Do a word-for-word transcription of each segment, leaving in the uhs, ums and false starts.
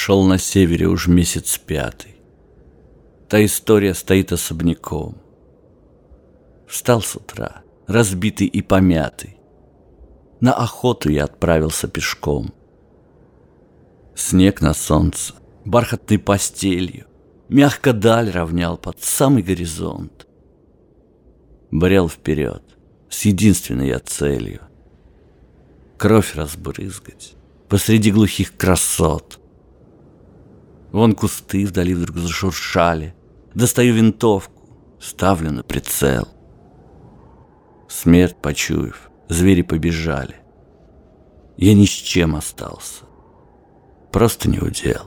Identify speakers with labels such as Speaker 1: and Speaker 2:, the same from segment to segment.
Speaker 1: Шел на севере уж месяц пятый. Та история стоит особняком. Встал с утра, разбитый и помятый. На охоту я отправился пешком. Снег на солнце, бархатной постелью, мягко даль равнял под самый горизонт. Брел вперед с единственной я целью — кровь разбрызгать посреди глухих красот. Вон кусты вдали вдруг зашуршали. Достаю винтовку, ставлю на прицел. Смерть почуяв, звери побежали. Я ни с чем остался, просто не удел.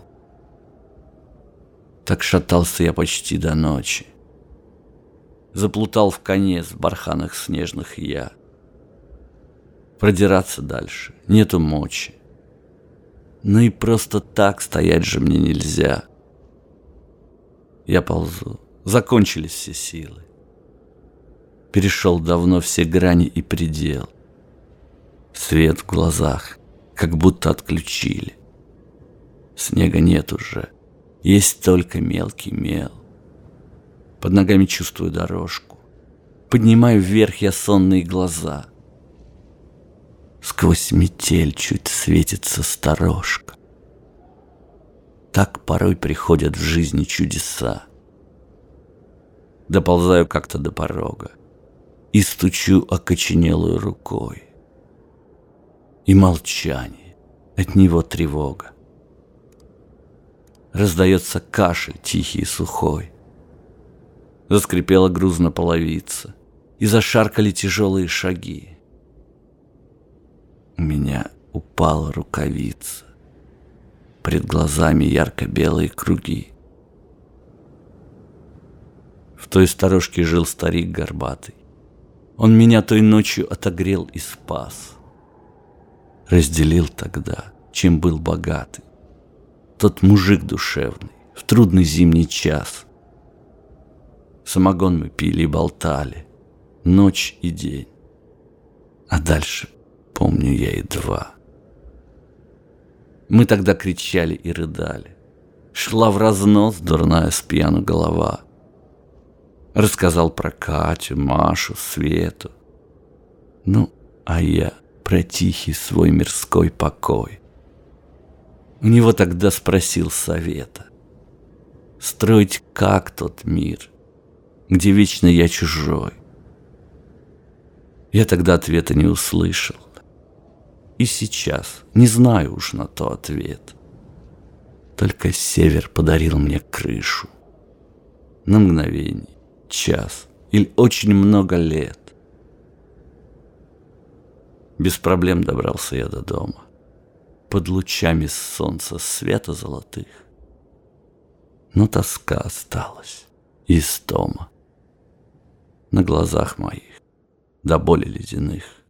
Speaker 1: Так шатался я почти до ночи. Заплутал в конец в барханах снежных я. Продираться дальше нету мочи. Ну и просто так стоять же мне нельзя. Я ползу, закончились все силы. Перешел давно все грани и предел. Свет в глазах как будто отключили. Снега нет уже, есть только мелкий мел. Под ногами чувствую дорожку. Поднимаю вверх я сонные глаза. Сквозь метель чуть светится сторожка. Так порой приходят в жизни чудеса. Доползаю как-то до порога и стучу окоченелую рукой. И молчание, от него тревога. Раздается кашель тихий и сухой. Заскрипела грузно половица, и зашаркали тяжелые шаги. У меня упала рукавица, пред глазами ярко-белые круги. В той сторожке жил старик горбатый. Он меня той ночью отогрел и спас. Разделил тогда, чем был богатый, тот мужик душевный в трудный зимний час. Самогон мы пили и болтали ночь и день, а дальше помню я едва. Мы тогда кричали и рыдали. Шла вразнос дурная с пьяну голова. Рассказал про Катю, Машу, Свету. Ну, а я про тихий свой мирской покой. У него тогда спросил совета. Строить как тот мир, где вечно я чужой? Я тогда ответа не услышал. И сейчас не знаю уж на то ответ. Только север подарил мне крышу. На мгновение, час или очень много лет. Без проблем добрался я до дома. Под лучами солнца света золотых. Но тоска осталась и истома на глазах моих до боли ледяных.